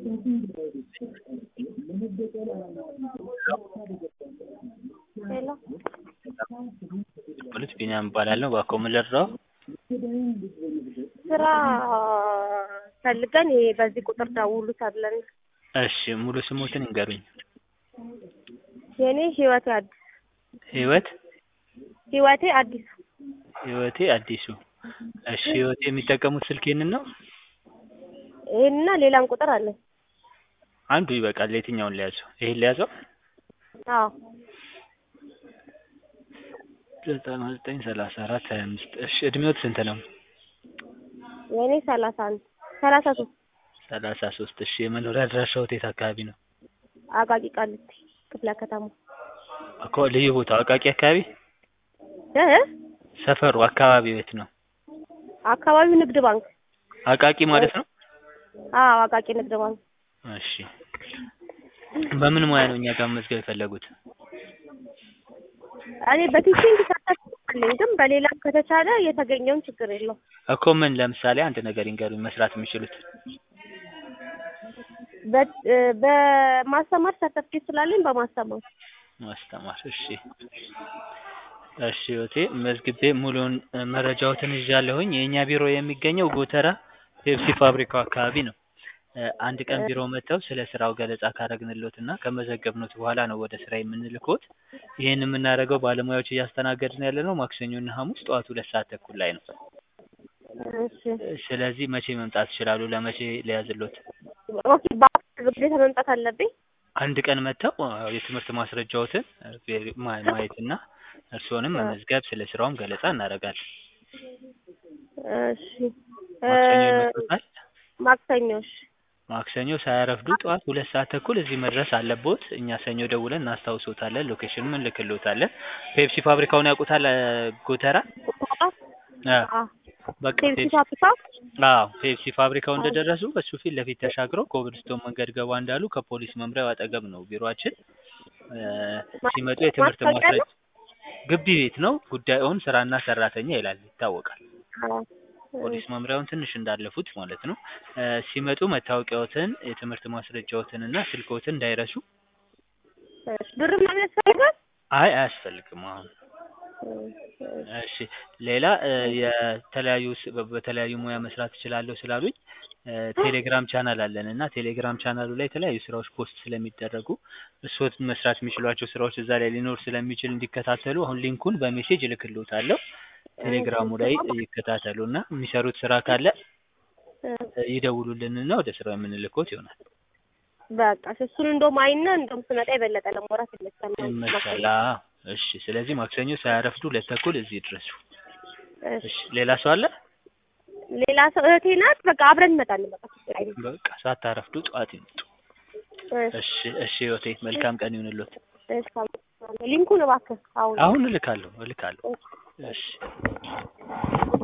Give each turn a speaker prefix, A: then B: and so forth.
A: ሄሎ
B: ፖሊስ ቢኒያም እባላለሁ። እባክዎ ምን ልርዳዎ?
A: ስራ ፈልገን ይሄ በዚህ ቁጥር ደውሉ ተብለን።
B: እሺ ሙሉ ስሞትን ይንገሩኝ?
A: የኔ ህይወቴ አዲስ።
B: ህይወቴ
A: አዲስ።
B: ህይወቴ አዲሱ። እሺ ህይወቴ የሚጠቀሙት ስልክ ይሄንን ነው?
A: ይሄንና ሌላም ቁጥር አለ።
B: አንዱ ይበቃል። የትኛውን ልያዘው? ይሄን ልያዘው?
A: አዎ
B: 993425 እሺ እድሜዎት ስንት ነው?
A: የኔ 31 33
B: 33 እሺ የመኖሪያ አድራሻዎት የት አካባቢ ነው?
A: አቃቂ ቃሊቲ ክፍለ ከተማ።
B: እኮ ልዩ ቦታው አቃቂ አካባቢ?
A: እ
B: ሰፈሩ አካባቢው የት ነው?
A: አካባቢው ንግድ ባንክ።
B: አቃቂ ማለት ነው?
A: አዎ አቃቂ ንግድ ባንክ።
B: እሺ በምን ሙያ ነው እኛ ጋር መዝገብ የፈለጉት?
A: እኔ በቲቺንግ ተሳትፋለሁ፣ ግን በሌላ ከተቻለ የተገኘውን ችግር የለው
B: እኮ ምን ለምሳሌ አንድ ነገር ይንገሩኝ መስራት የሚችሉት?
A: በማስተማር ሰርተፍኬት ስላለኝ በማስተማር
B: ማስተማር። እሺ ህይወቴ መዝግቤ ሙሉውን መረጃዎትን ይዣለሁኝ። የኛ ቢሮ የሚገኘው ጎተራ ፔፕሲ ፋብሪካው አካባቢ ነው። አንድ ቀን ቢሮ መጥተው ስለ ስራው ገለጻ ካረግንልዎትና ከመዘገብኖት በኋላ ነው ወደ ስራ የምንልክዎት። ይሄን የምናደርገው ባለሙያዎች እያስተናገድን ያለነው ማክሰኞና ሐሙስ ጠዋት 2:30 ላይ ነው።
A: እሺ
B: ስለዚህ መቼ መምጣት ይችላሉ? ለመቼ ሊያዝልዎት?
A: ኦኬ ግዴታ መምጣት አለብኝ?
B: አንድ ቀን መጥተው የትምህርት ማስረጃዎትን ማየትና እርስዎንም መመዝገብ ስለ ስራውም ገለጻ እናደርጋለን።
A: እሺ
B: ማክሰኞ ይመጣል?
A: ማክሰኞሽ
B: ማክሰኞ ሳያረፍዱ ጠዋት 2:30 እዚህ መድረስ አለብዎት። እኛ ሰኞ ደውለን እናስታውሶታለን። ሎኬሽኑን እንልክልዎታለን። ፔፕሲ ፋብሪካውን ያውቁታል? ጎተራ? በቃ ፔፕሲ ፋብሪካው እንደደረሱ በሱ ፊት ለፊት ተሻግረው ኮብልስቶን መንገድ ገባ እንዳሉ ከፖሊስ መምሪያው አጠገብ ነው ቢሮአችን። ሲመጡ የትምህርት ማስረጃ ግቢ ቤት ነው። ጉዳዩን ስራና ሰራተኛ ይላል፣ ይታወቃል። ፖሊስ መምሪያውን ትንሽ እንዳለፉት ማለት ነው። ሲመጡ መታወቂያዎትን፣ የትምህርት ማስረጃዎትን እና ስልክዎትን እንዳይረሱ።
A: ብር ምናምን ያስፈልጋል?
B: አይ አያስፈልግም አሁን። እሺ ሌላ በተለያዩ ሙያ መስራት እችላለሁ ስላሉኝ ቴሌግራም ቻናል አለን እና ቴሌግራም ቻናሉ ላይ የተለያዩ ስራዎች ፖስት ስለሚደረጉ እርስዎት መስራት የሚችሏቸው ስራዎች እዛ ላይ ሊኖር ስለሚችል እንዲከታተሉ አሁን ሊንኩን በሜሴጅ እልክልዎታለሁ። ቴሌግራሙ ላይ ይከታተሉና የሚሰሩት ስራ ካለ ይደውሉልንና ወደ ስራው የምንልክዎት ይሆናል።
A: በቃ እሱን እንደውም አይና እንደውም ስመጣ የበለጠ ለማውራት
B: ይመቻል። እሺ ስለዚህ ማክሰኞ ሳያረፍዱ 2:30 እዚህ ድረሱ። እሺ ሌላ ሰው አለ?
A: ሌላ ሰው እህቴ ናት። በቃ አብረን እንመጣለን።
B: በቃ ሳታረፍዱ ጠዋት ይምጡ። እሺ ህይወቴ መልካም ቀን ይሁንልዎት።
A: ሊንኩን እባክህ
B: አሁን እልካለሁ። እሺ